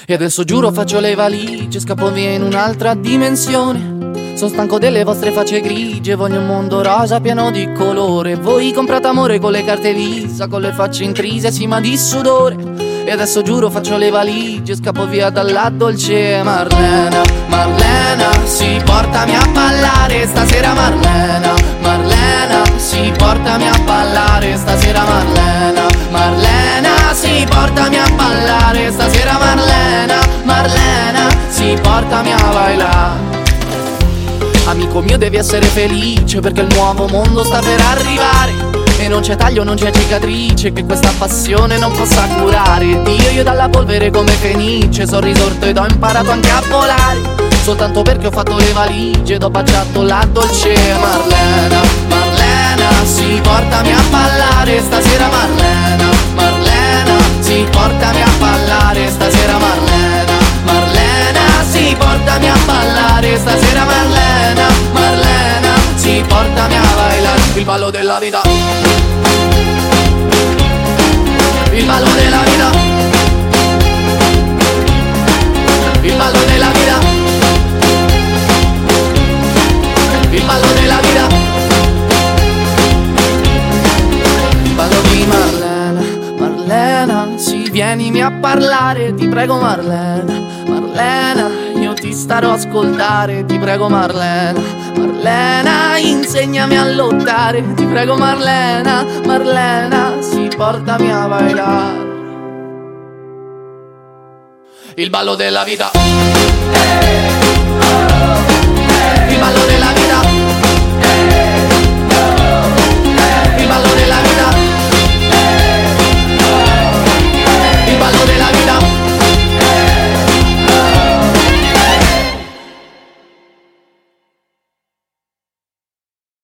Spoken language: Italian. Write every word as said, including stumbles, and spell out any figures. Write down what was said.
E adesso giuro faccio le valigie, scappo via in un'altra dimensione. Sono stanco delle vostre facce grigie, voglio un mondo rosa pieno di colore. Voi comprate amore con le carte Visa, con le facce intrise, sì ma di sudore. E adesso giuro faccio le valigie, scappo via dalla dolce Marlena. Marlena, sì portami a ballare stasera Marlena. Marlena, sì portami a ballare stasera Marlena. Marlena, sì portami a ballare stasera Marlena. Marlena, sì portami a bailare. Amico mio devi essere felice perché il nuovo mondo sta per arrivare. E non c'è taglio, non c'è cicatrice che questa passione non possa curare. Dio, io dalla polvere come Fenice sono risorto ed ho imparato anche a volare. Soltanto perché ho fatto le valigie ed ho baciato la dolce Marlena. Marlena, sì portami a ballare stasera Marlena. Marlena, sì portami a ballare stasera Marlena. Marlena, sì portami a ballare stasera Marlena. Marlena, sì portami a bailare. Il ballo della vita, il ballo della vita, il ballo della vita, il ballo della vita, il ballo di Marlena. Marlena, sì vienimi a parlare, ti prego Marlena. Marlena, io ti starò a ascoltare, ti prego Marlena. Marlena, insegnami a lottare, ti prego Marlena. Marlena, sì portami a bailare. Il ballo della vita, il ballo della vita.